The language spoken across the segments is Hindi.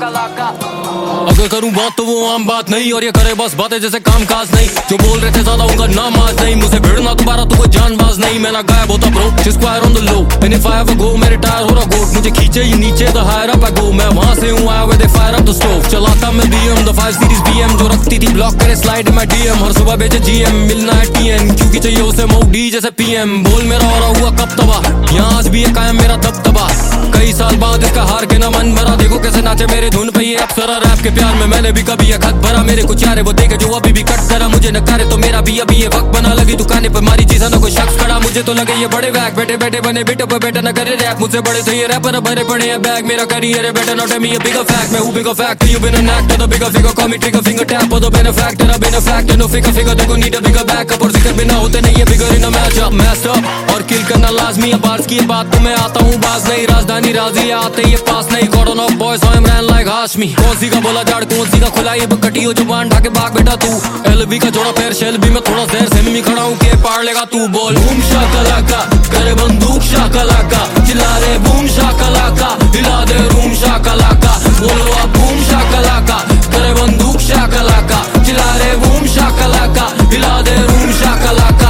अगर करूं बात तो वो आम बात नहीं, और ये करे बस बातें जैसे काम काज नहीं। जो बोल रहे थे ज्यादा उनका नाम आज नहीं, मुझसे भिड़ना दोबारा तो कोई जानबाज नहीं। मैं ना गायब होता bro, square on the low, and if I have a go मैं रिटायर हो रहा गोट। मुझे खींचे ही नीचे the higher up I go, मैं वहां से हूं आया with fire up the stove. चलाता मैं BM द 5 सीरीज BM, जो रखती थी ब्लॉक करे स्लाइड इन माय DM। हर सुबह बेचे GM, मिलना है TN, क्योंकि चाहिए उसे मोडी जैसे PM। बोल मेरा हो रहा हुआ कब तबाह, यहाँ आज भी है कायम मेरा दबदबा। कई साल बाद इसका हार के ना मन भरा, देखो कैसे नाचे मेरे धुन पे ये अप्सरा। रैप के प्यार में मैंने भी कभी खत भरा, मेरे कुछ यारे वो देखे जो अभी भी कट करा। मुझे नकारे तो मेरा भी अभी ये वक्त बना, लगी दुकाने पर मारी चीज़ ना कोई शख्स खड़ा। मुझे तो लगे ये बड़े वैक, बैठे बैठे बने बेटो पे बेटा न करे रैप। मुझसे बड़े थे ये रैपर, भरे पड़े हैं बैग। मेरा करियर है better not me a bigger fact, मैं हूँ bigger fact. You been an actor the bigger figure, call me trigger finger tap the benefactor. A benefactor no figure figure, देखो नीड अ बिगर बैकअप। और जिक्र बिना होते नहीं है bigger in a match up. Messed up और किल करना लाजमी है, बार्स की बात तो मैं आता हूँ बाज नहीं। राजधानी राजी आते ये पास नहीं, cordon off boys I am ran like Hashmi. कौन सी का बोला जाड़, कौन सी का खुला ये बकटी हो जुबान ढाके भाग बेटा तू। LV का जोड़ा पैर शेल भी मैं थोड़ा देर से मी खड़ा हूँ के पार लेगा तू। बोल बूम शाकलाका, करे बंदूक शाकलाका, चिल्ला रे बूम शाकलाका, हिला दे रूम शाकलाका। बोलो अब बूम शाकलाका, करे बंदूक शाकलाका, चिल्ला रे बूम शाकलाका, हिला दे रूम शाकलाका।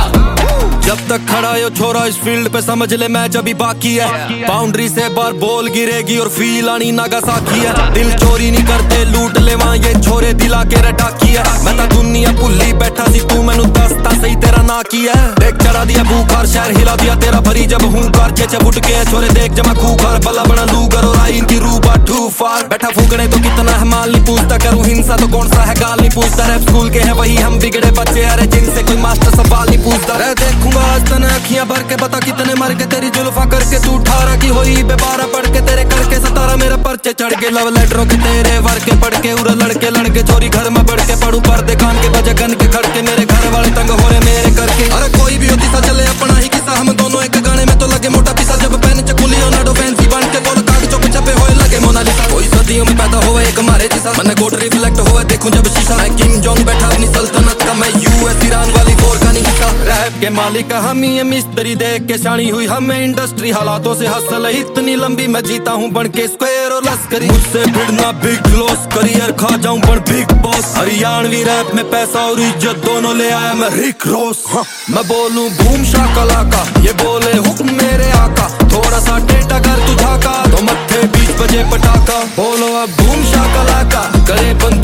जब तक खड़ा यो छोरा इस फील्ड पे समझ ले मैच अभी बाकी है। बाउंड्री से बार बॉल गिरेगी और फील आनी नागासाकी है। दिल चोरी नहीं करते लूट ले वहाँ ये छोरे दिला के रटाकी है। मैं तो दुनिया भुल्ली बैठा सी, तू मैनू दसता सही तेरा ना की है। देख चढ़ा दिया भूखार, शहर हिला दिया तेरा भरी जब हूँ कार। चेचे बुट के छोरे देख जमा खूखार, बल्ला बना लूगर और आई इनकी रूबा टू फार। बैठा फूकने तो कितना है माल नहीं पूछता, करूँ हिंसा तो कौन सा है गाल नहीं पूछता। रैप स्कूल के हैं वही हम बिगड़े बच्चे, अरे जिनसे कोई मास्टर सवाल नहीं पूछता। देखूंगा आज तने अखियां भर के, बता कितने मर के तेरी जुल्फा करके। तू 18 की होई बेबारा पढ़ के, तेरे करके 17 मेरे पर्चे चढ़ के। लव लेटरों के तेरे वर के पढ़ के, उरा लड़के लड़के चोरी घर में बढ़ के। पढ़ू पर्दे कान के बजे गन के खड़के, मेरे घर वाले तंग हो रहे मेरे करके। अरे कोई भी होती सा चले अपना ही किस्सा, हम दोनों एक गाने में तो लगे मोटा पिसा। जब पैन चकुली नाडो फैंसी बन के, बोल कागजों पे छपे होए लगे मोनालिसा। कोई सदियों में पैदा हुआ एक हमारे जिसा, मन गोट रिफ्लेक्ट हुआ देखूं जब शीशा। मैं किंग जॉन बैठा अपनी सल्तनत का, मैं US ईरान वाली वॉर का नहीं हिस्सा। रैप के मालिक हम ही मिस्त्री, देख के शानी हुई हमें इंडस्ट्री। हालातों से हसल इतनी लंबी, मैं जीता हूँ बन के स्क्वायर और लश्करी। मुझसे भिड़ना बिग लॉस, करियर खा जाऊं पर बिग बॉस। हरियाणवी रैप में पैसा और इज्जत दोनों ले आया मैं रिक रॉस। मैं बोलूं बूम शाकलाका, ये बोले हुक्म मेरे आका। थोड़ा सा टेढ़ा कर तू झाका, तो मत्थे बीच बजे पटाखा। बोलो अब बूम शाकलाका, करे बंद